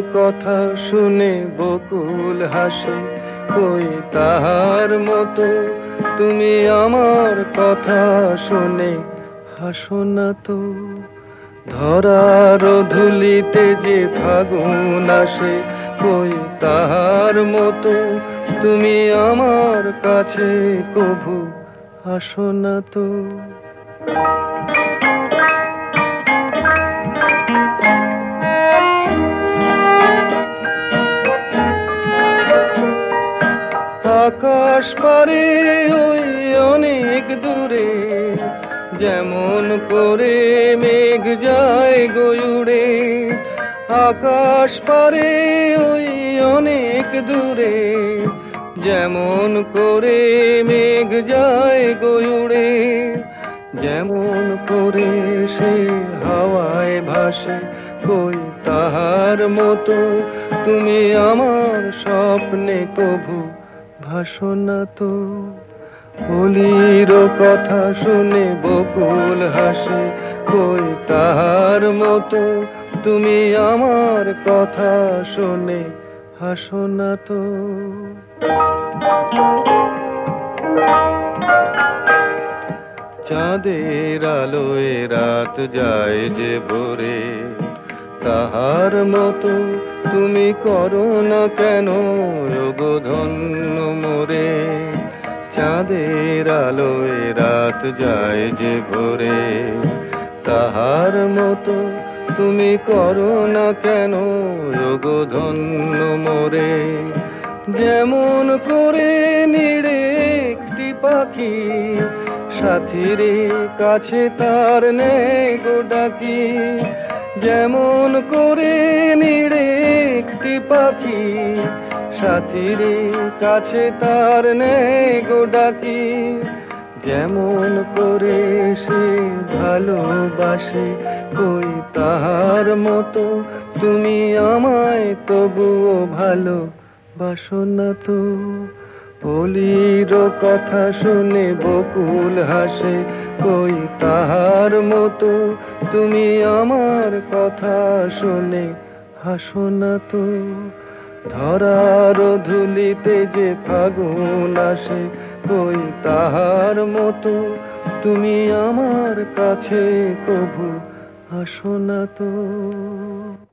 কথা শুনে বকুল হাসে, কই তাহার মতো তুমি আমার কথা শুনে হাসো না তো। ধরার ধুলিতে যে ফাগুন আসে, কই তাহার মতো তুমি আমার কাছে কভু আসো না তো। আকাশ পারে ওই অনেক দূরে, যেমন করে মেঘ যায় গয়ুড়ে। আকাশ পারে ওই অনেক দূরে, যেমন করে মেঘ যায় গয়ুড়ে। যেমন করে সে হাওয়ায় ভাসে, কই তাহার মতো তুমি আমার স্বপ্নে কভু ভাসো না তো। কলির কথা শুনে বকুল হাসে, কই তাহার মতো তুমি আমার কথা শুনে হাসো না তো। চাঁদের আলোয় রাত যায় যে ভোরে, তাহার মতো তুমি করো না কেন ওগো ধন্য মোরে। চাঁদের আলোয় রাত যায় যে ভোরে, তাহার মতো তুমি করো না কেন ওগো ধন্য মোরে। যেমন করে নিড়ে একটি পাখি, সাথীর কাছে তার নেই গো ডাকি। যেমন করে নিড়ে একটি পাখি, সাথীর কাছে তার নেই গো ডাকি। যেমন করে সে ভালোবাসে, কই তাহার মতো তুমি আমায় তবুও ভালোবাসো না তো। কলির কথা শুনে বকুল হাসে, কই তাহার মতো তুমি আমার কথা শুনে হাসো না তো। ধরার ধুলিতে যে ফাগুন আসে, কই তাহার মতো তুমি আমার কাছে কভু আসো না তো।